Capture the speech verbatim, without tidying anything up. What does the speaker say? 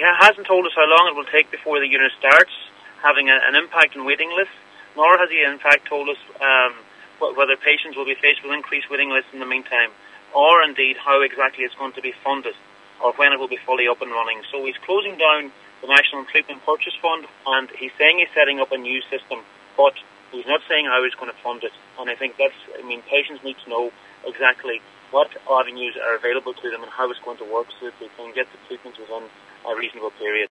hasn't told us how long it will take before the unit starts having a, an impact on waiting lists, nor has he in fact told us um, whether patients will be faced with increased waiting lists in the meantime, or indeed how exactly it's going to be funded, or when it will be fully up and running. So he's closing down the National Treatment Purchase Fund, and he's saying he's setting up a new system, but he's not saying how he's going to fund it. And I think that's, I mean, patients need to know exactly what avenues are available to them and how it's going to work so that they can get the treatment within a reasonable period.